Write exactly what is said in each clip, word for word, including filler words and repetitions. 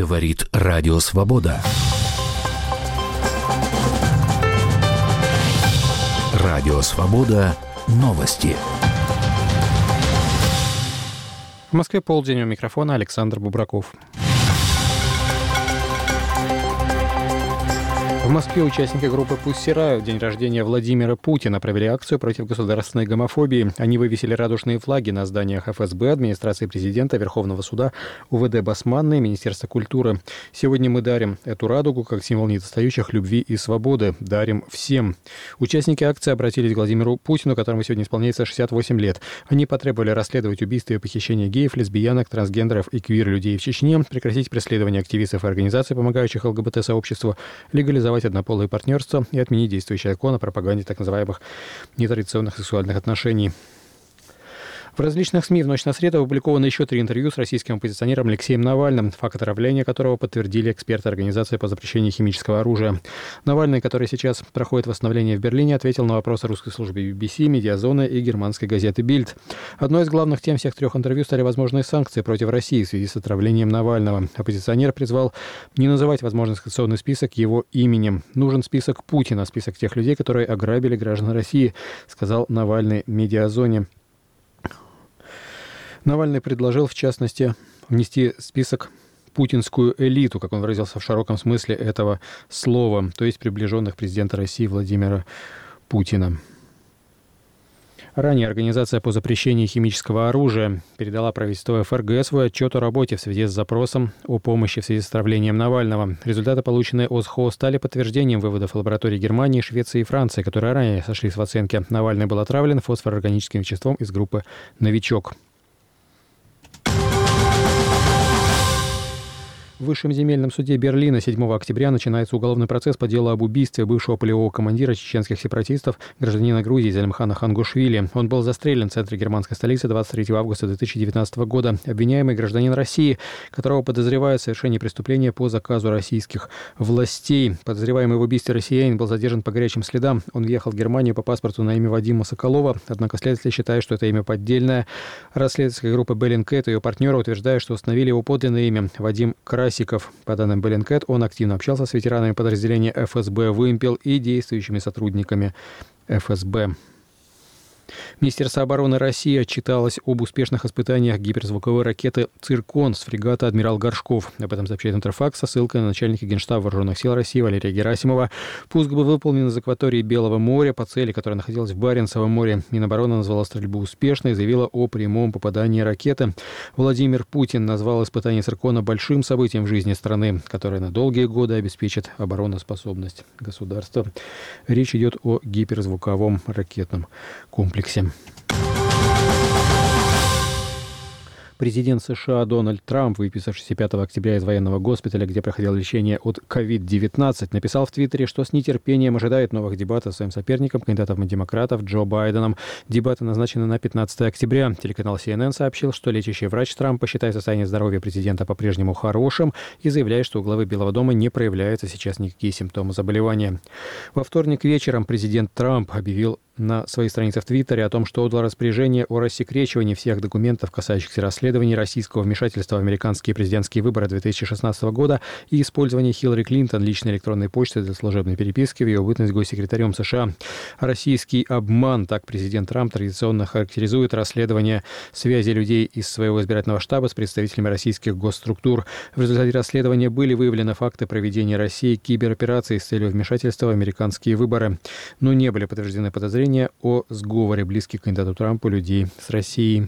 Говорит Радио Свобода. Радио Свобода. Новости. В Москве полдень, у микрофона Александр Бубраков. В Москве участники группы «Pussy Riot» в день рождения Владимира Путина провели акцию против государственной гомофобии. Они вывесили радужные флаги на зданиях эф эс бэ, администрации президента, Верховного суда, у вэ дэ Басманной, Министерства культуры. Сегодня мы дарим эту радугу как символ недостающих любви и свободы. Дарим всем. Участники акции обратились к Владимиру Путину, которому сегодня исполняется шестьдесят восемь лет. Они потребовали расследовать убийства и похищения геев, лесбиянок, трансгендеров и квир-людей в Чечне, прекратить преследование активистов и организаций, помогающих эл гэ бэ тэ-сообществу, легализовать однополые партнерства и отменить действующий закон о пропаганде так называемых нетрадиционных сексуальных отношений. В различных СМИ в ночь на среду опубликовано еще три интервью с российским оппозиционером Алексеем Навальным, факт отравления которого подтвердили эксперты Организации по запрещению химического оружия. Навальный, который сейчас проходит восстановление в Берлине, ответил на вопросы русской службы би би си, Медиазоны и германской газеты «Бильд». Одной из главных тем всех трех интервью стали возможные санкции против России в связи с отравлением Навального. Оппозиционер призвал не называть возможный санкционный список его именем. Нужен список Путина, список тех людей, которые ограбили граждан России, сказал Навальный Медиазоне. Навальный предложил, в частности, внести в список путинскую элиту, как он выразился в широком смысле этого слова, то есть приближенных президента России Владимира Путина. Ранее Организация по запрещению химического оружия передала правительству эф эр гэ свой отчет о работе в связи с запросом о помощи в связи с отравлением Навального. Результаты, полученные о эс хо, стали подтверждением выводов лабораторий Германии, Швеции и Франции, которые ранее сошлись в оценке. Навальный был отравлен фосфорорганическим веществом из группы «Новичок». В Высшем земельном суде Берлина седьмого октября начинается уголовный процесс по делу об убийстве бывшего полевого командира чеченских сепаратистов, гражданина Грузии Зелимхана Хангушвили. Он был застрелен в центре германской столицы двадцать третьего августа две тысячи девятнадцатого года. Обвиняемый гражданин России, которого подозревают в совершении преступления по заказу российских властей. Подозреваемый в убийстве россиянин был задержан по горячим следам. Он въехал в Германию по паспорту на имя Вадима Соколова, однако следователи считают, что это имя поддельное. Расследовательская группа Bellingcat и ее партнеры утверждают, что установили его подлинное имя Вадим Красиков. По данным Bellingcat, он активно общался с ветеранами подразделения эф эс бэ «Вымпел» и действующими сотрудниками эф эс бэ. Министерство обороны России отчиталось об успешных испытаниях гиперзвуковой ракеты «Циркон» с фрегата «Адмирал Горшков». Об этом сообщает Интерфакс со ссылкой на начальника Генштаба Вооруженных сил России Валерия Герасимова. Пуск был выполнен из акватории Белого моря по цели, которая находилась в Баренцевом море. Минобороны назвала стрельбу успешной и заявила о прямом попадании ракеты. Владимир Путин назвал испытание «Циркона» большим событием в жизни страны, которое на долгие годы обеспечит обороноспособность государства. Речь идет о гиперзвуковом ракетном комплексе. Президент США Дональд Трамп, выписавшийся пятого октября из военного госпиталя, где проходил лечение от ковид девятнадцать, написал в Твиттере, что с нетерпением ожидает новых дебатов с своим соперником, кандидатом демократов Джо Байденом. Дебаты назначены на пятнадцатое октября. Телеканал си эн эн сообщил, что лечащий врач Трампа считает состояние здоровья президента по-прежнему хорошим и заявляет, что у главы Белого дома не проявляются сейчас никакие симптомы заболевания. Во вторник вечером президент Трамп объявил на своей странице в Твиттере о том, что отдал распоряжение о рассекречивании всех документов, касающихся расследований российского вмешательства в американские президентские выборы две тысячи шестнадцатого года и использования Хиллари Клинтон личной электронной почты для служебной переписки в ее бытность госсекретарем США. Российский обман, так президент Трамп традиционно характеризует расследование связи людей из своего избирательного штаба с представителями российских госструктур. В результате расследования были выявлены факты проведения России киберопераций с целью вмешательства в американские выборы, но не были подтверждены подозрения о сговоре близких к кандидату Трампу людей с Россией.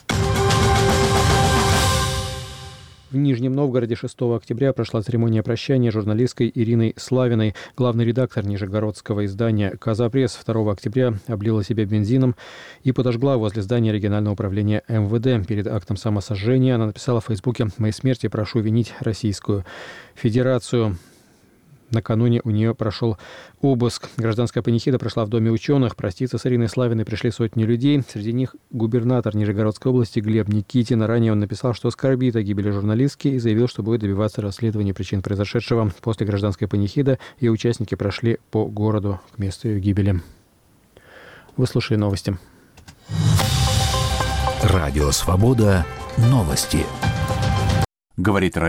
В Нижнем Новгороде шестого октября прошла церемония прощания журналисткой Ириной Славиной. Главный редактор нижегородского издания «Казапресс» второго октября облила себя бензином и подожгла возле здания регионального управления эм вэ дэ. Перед актом самосожжения она написала в Фейсбуке: «Моей смерти прошу винить Российскую Федерацию». Накануне у нее прошел обыск. Гражданская панихида прошла в Доме ученых. Проститься с Ириной Славиной пришли сотни людей. Среди них губернатор Нижегородской области Глеб Никитин. Ранее он написал, что скорбит о гибели журналистки и заявил, что будет добиваться расследования причин произошедшего. После гражданской панихиды ее участники прошли по городу к месту ее гибели. Вы слушали новости. Радио «Свобода». Новости. Говорит радио.